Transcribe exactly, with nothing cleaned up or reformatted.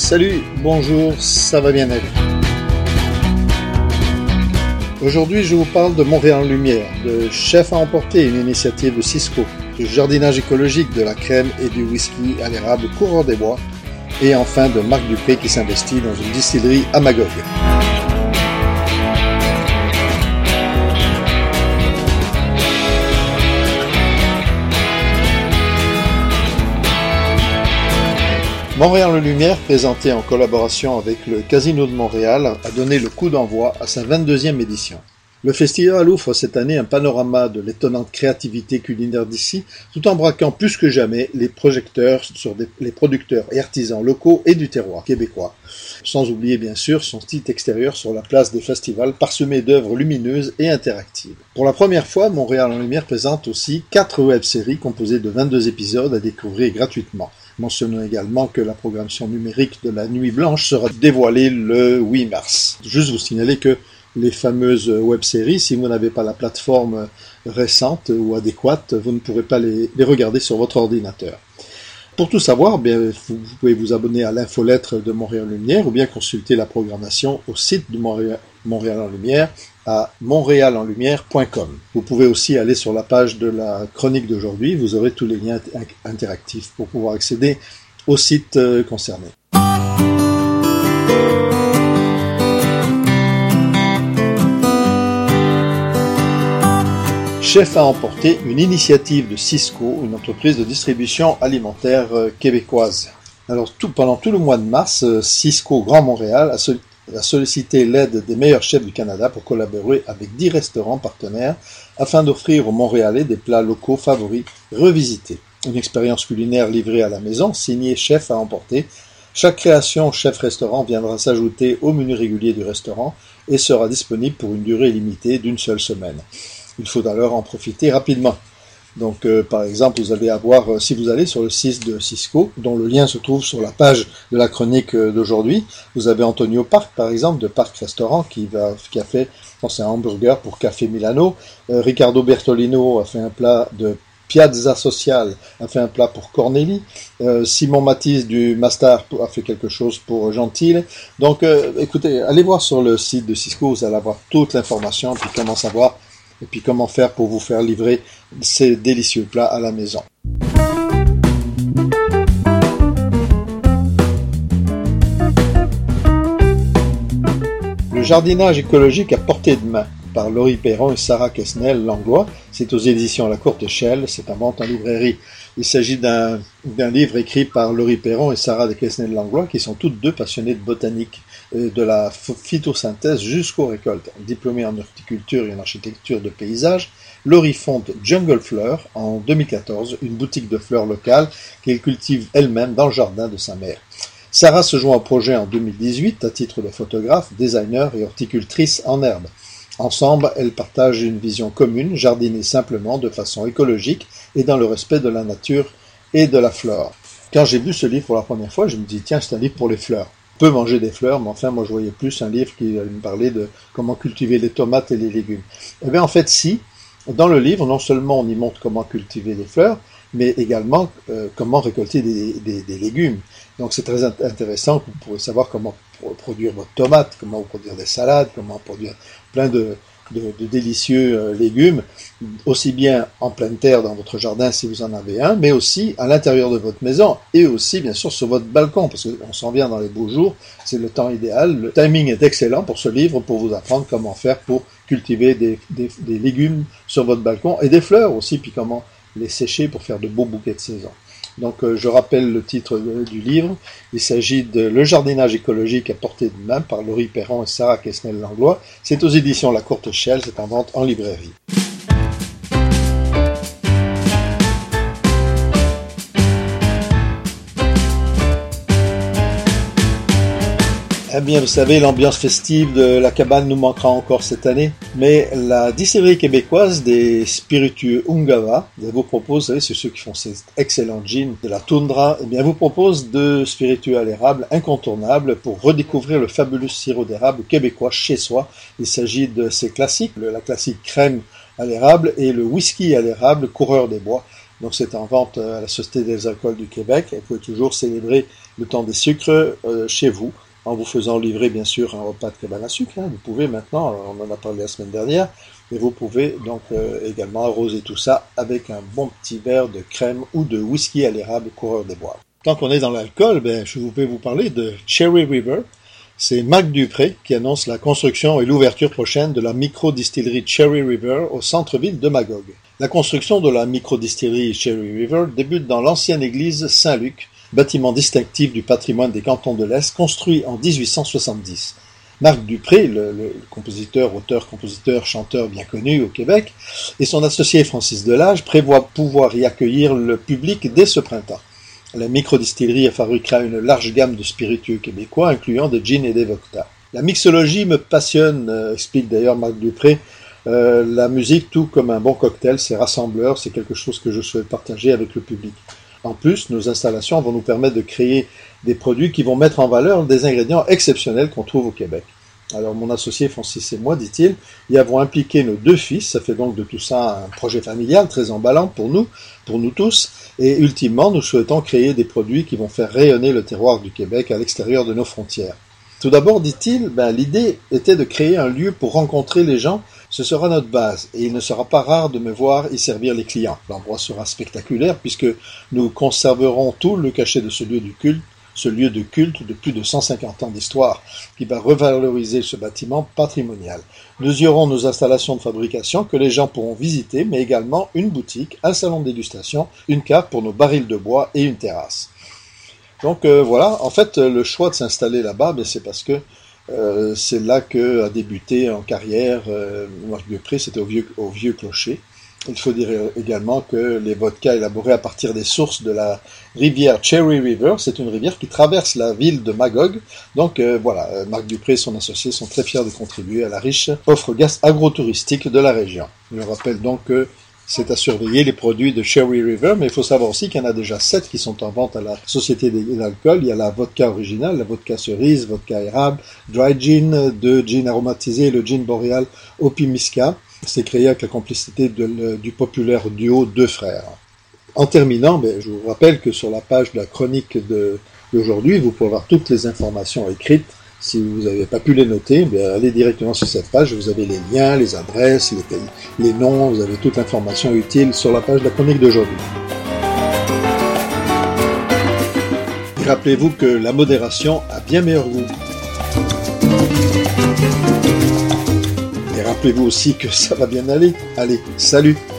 Salut, bonjour, ça va bien aller. Aujourd'hui, je vous parle de Montréal en Lumière, de Chef à emporter, une initiative de Cisco, du jardinage écologique, de la crème et du whisky à l'érable Coureur des Bois, et enfin de Marc Dupré qui s'investit dans une distillerie à Magog. Montréal en Lumière, présenté en collaboration avec le Casino de Montréal, a donné le coup d'envoi à sa vingt-deuxième édition. Le festival offre cette année un panorama de l'étonnante créativité culinaire d'ici, tout en braquant plus que jamais les projecteurs sur des, les producteurs et artisans locaux et du terroir québécois. Sans oublier bien sûr son site extérieur sur la place des festivals parsemé d'œuvres lumineuses et interactives. Pour la première fois, Montréal en Lumière présente aussi quatre web-séries composées de vingt-deux épisodes à découvrir gratuitement. Mentionnons également que la programmation numérique de la Nuit Blanche sera dévoilée le huit mars. Juste vous signaler que les fameuses web-séries, si vous n'avez pas la plateforme récente ou adéquate, vous ne pourrez pas les, les regarder sur votre ordinateur. Pour tout savoir, bien, vous, vous pouvez vous abonner à l'infolettre de Montréal en Lumière ou bien consulter la programmation au site de Montréal, Montréal en Lumière à montréal en lumière point com. Vous pouvez aussi aller sur la page de la chronique d'aujourd'hui, vous aurez tous les liens interactifs pour pouvoir accéder au site concerné. Chef à emporter, une initiative de Cisco, une entreprise de distribution alimentaire québécoise. Alors tout, pendant tout le mois de mars, Cisco Grand Montréal a, sol- a sollicité l'aide des meilleurs chefs du Canada pour collaborer avec dix restaurants partenaires afin d'offrir aux Montréalais des plats locaux favoris revisités. Une expérience culinaire livrée à la maison, signée Chef à emporter. Chaque création chef-restaurant viendra s'ajouter au menu régulier du restaurant et sera disponible pour une durée limitée d'une seule semaine. Il faut alors en profiter rapidement. Donc, euh, par exemple, vous allez avoir, euh, si vous allez sur le site de Cisco, dont le lien se trouve sur la page de la chronique euh, d'aujourd'hui, vous avez Antonio Park, par exemple, de Park Restaurant, qui, va, qui a fait, je pense, un hamburger pour Café Milano. Euh, Riccardo Bertolino a fait un plat de Piazza Social, a fait un plat pour Cornélie. Euh, Simon Matisse du Mastar a fait quelque chose pour Gentile. Donc, euh, écoutez, allez voir sur le site de Cisco, vous allez avoir toute l'information, puis comment savoir et puis comment faire pour vous faire livrer ces délicieux plats à la maison. Le jardinage écologique à portée de main par Laurie Perron et Sarah Quesnel-Langlois, c'est aux éditions La Courte Échelle, c'est en vente en librairie. Il s'agit d'un, d'un livre écrit par Laurie Perron et Sarah Quesnel-Langlois qui sont toutes deux passionnées de botanique, de la phytosynthèse jusqu'aux récoltes. Diplômée en horticulture et en architecture de paysage, Laurie fonde Jungle Fleur en deux mille quatorze, une boutique de fleurs locales qu'elle cultive elle-même dans le jardin de sa mère. Sarah se joint au projet en deux mille dix-huit à titre de photographe, designer et horticultrice en herbe. Ensemble, elles partagent une vision commune, jardiner simplement de façon écologique et dans le respect de la nature et de la flore. Quand j'ai lu ce livre pour la première fois, je me dis tiens, c'est un livre pour les fleurs. On peut manger des fleurs, mais enfin, moi je voyais plus un livre qui me parlait de comment cultiver les tomates et les légumes. Eh bien, en fait, si, dans le livre, non seulement on y montre comment cultiver les fleurs, mais également euh, comment récolter des, des, des légumes. Donc c'est très intéressant, vous pourrez savoir comment produire votre tomate, comment produire des salades, comment produire plein de, de, de délicieux euh, légumes, aussi bien en pleine terre dans votre jardin si vous en avez un, mais aussi à l'intérieur de votre maison et aussi bien sûr sur votre balcon, parce qu'on s'en vient dans les beaux jours, c'est le temps idéal. Le timing est excellent pour ce livre, pour vous apprendre comment faire pour cultiver des, des, des légumes sur votre balcon et des fleurs aussi, puis comment les sécher pour faire de beaux bouquets de saison. Donc euh, je rappelle le titre de, du livre, il s'agit de Le jardinage écologique à portée de main par Laurie Perron et Sarah Quesnel-Langlois. C'est aux éditions La Courte Échelle, c'est en vente en librairie. Eh bien, vous savez, l'ambiance festive de la cabane nous manquera encore cette année, mais la distillerie québécoise des spiritueux Ungava vous propose, vous savez, c'est ceux qui font ces excellents gins de la toundra, eh bien, vous propose deux spiritueux à l'érable incontournables pour redécouvrir le fabuleux sirop d'érable québécois chez soi. Il s'agit de ces classiques, la classique crème à l'érable et le whisky à l'érable Coureur des Bois. Donc c'est en vente à la Société des alcools du Québec. Et vous pouvez toujours célébrer le temps des sucres euh, chez vous, en vous faisant livrer bien sûr un repas de cabane à sucre. Hein. Vous pouvez maintenant, on en a parlé la semaine dernière, mais vous pouvez donc euh, également arroser tout ça avec un bon petit verre de crème ou de whisky à l'érable coureur des bois. Tant qu'on est dans l'alcool, ben, je vais vous parler de Cherry River. C'est Marc Dupré qui annonce la construction et l'ouverture prochaine de la micro-distillerie Cherry River au centre-ville de Magog. La construction de la micro-distillerie Cherry River débute dans l'ancienne église Saint-Luc, bâtiment distinctif du patrimoine des cantons de l'Est, construit en dix-huit cent soixante-dix. Marc Dupré, le, le compositeur, auteur, compositeur, chanteur bien connu au Québec, et son associé Francis Delage prévoient pouvoir y accueillir le public dès ce printemps. La microdistillerie fabriquera une large gamme de spiritueux québécois, incluant des gins et des vodkas. La mixologie me passionne, euh, explique d'ailleurs Marc Dupré. Euh, la musique, tout comme un bon cocktail, c'est rassembleur, c'est quelque chose que je souhaite partager avec le public. En plus, nos installations vont nous permettre de créer des produits qui vont mettre en valeur des ingrédients exceptionnels qu'on trouve au Québec. Alors mon associé Francis et moi, dit-il, y avons impliqué nos deux fils, ça fait donc de tout ça un projet familial très emballant pour nous, pour nous tous, et ultimement nous souhaitons créer des produits qui vont faire rayonner le terroir du Québec à l'extérieur de nos frontières. Tout d'abord, dit-il, ben, l'idée était de créer un lieu pour rencontrer les gens, ce sera notre base, et il ne sera pas rare de me voir y servir les clients. L'endroit sera spectaculaire puisque nous conserverons tout le cachet de ce lieu du culte, ce lieu de culte de plus de cent cinquante ans d'histoire, qui va revaloriser ce bâtiment patrimonial. Nous y aurons nos installations de fabrication que les gens pourront visiter, mais également une boutique, un salon de dégustation, une cave pour nos barils de bois et une terrasse. Donc euh, voilà, en fait, le choix de s'installer là-bas, ben, c'est parce que euh, c'est là que a débuté en carrière euh, Marc Dupré, c'était au vieux, au vieux clocher. Il faut dire également que les vodkas élaborés à partir des sources de la rivière Cherry River, c'est une rivière qui traverse la ville de Magog. Donc euh, voilà, Marc Dupré et son associé sont très fiers de contribuer à la riche offre gaz agro-touristique de la région. Je rappelle donc que c'est à surveiller les produits de Cherry River, mais il faut savoir aussi qu'il y en a déjà sept qui sont en vente à la Société d'alcool. Il y a la vodka originale, la vodka cerise, vodka érable, dry gin, deux gins aromatisés, le gin boréal Opimiska. C'est créé avec la complicité de le, du populaire duo Deux Frères. En terminant, ben, je vous rappelle que sur la page de la chronique de, d'aujourd'hui, vous pouvez avoir toutes les informations écrites. Si vous n'avez pas pu les noter, ben, allez directement sur cette page. Vous avez les liens, les adresses, les, pays, les noms, vous avez toute l'information utile sur la page de la chronique d'aujourd'hui. Et rappelez-vous que la modération a bien meilleur goût. Et rappelez-vous aussi que ça va bien aller. Allez, salut!